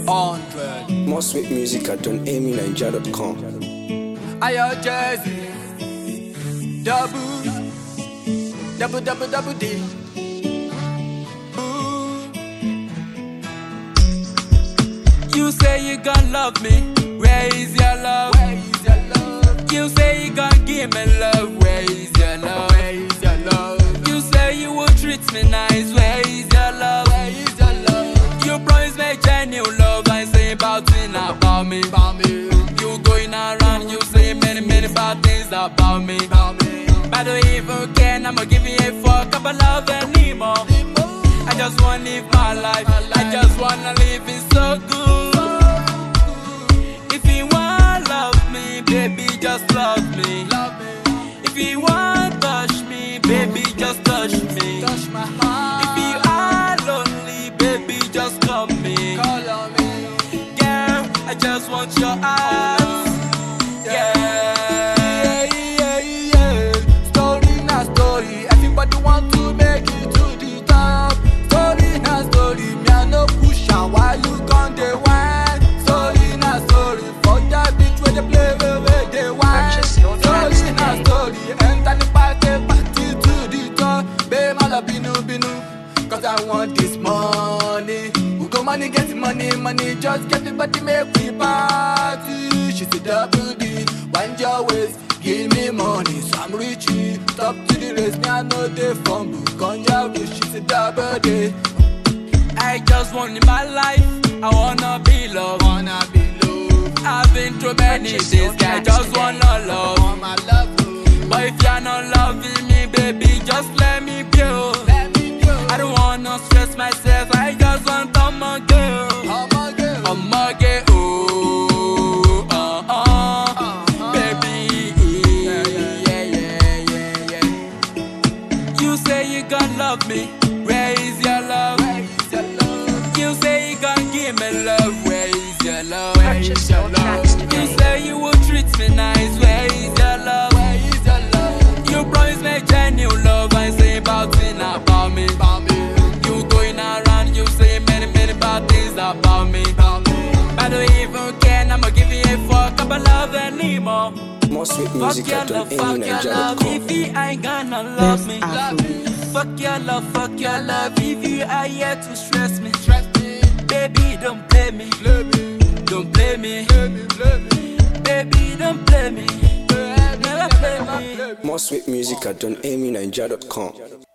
100. More sweet music at donamyniger.com. Ayo Jersey, double D. You say you gon' love me, where is your love? Where is your love? You say you gon' give me love, where is your love? Where is your love? You say you will treat me nice, where is your love? Where is your love? You promise me genuine love, I say about me. You going around, you say many bad things about me. I don't even care, I'ma give you a fuck about love anymore. I just wanna live my life, I just wanna live it so good. If you wanna love me, baby, just love me. If you wanna touch me, baby, just touch me. Touch my heart. If you are lonely, baby, just call me. Call on me. Girl, I just want your eyes. Story na story, everybody want to make it to the top. Story na story, me I no push am while you gon' dey whine. Story na story, for that bitch where they play where they whine. Story na story, enter the party to the top. Babe, my love binu, cause I want this money. We go money, get money, just get the body, make we party. She said double D, wind your waist, give me money, so I'm rich. Top to the race, me I know they fumble. Ganja wish, she said double D. I just want in my life, I wanna be loved. I've been through many things, I just wanna love. But if you're not loving me, baby, just let me go. I don't wanna stress myself, I just want my girl. My girl, baby, yeah. You say you gon' love me, where is your love? You say you gon' give me love, where is your love? You say you will treat me nice, where is your love? You promise me genuine love, I say about me. You going around, you say many bad things about me. I don't even care, I'ma give you a fuck about love anymore. More sweet music at fuck your love, donamyniger.com. if you ain't gonna love me. Fuck your love, if you are here to stress me. Baby, don't play me. Baby, don't play me. Never play me. More sweet music at donamyniger.com.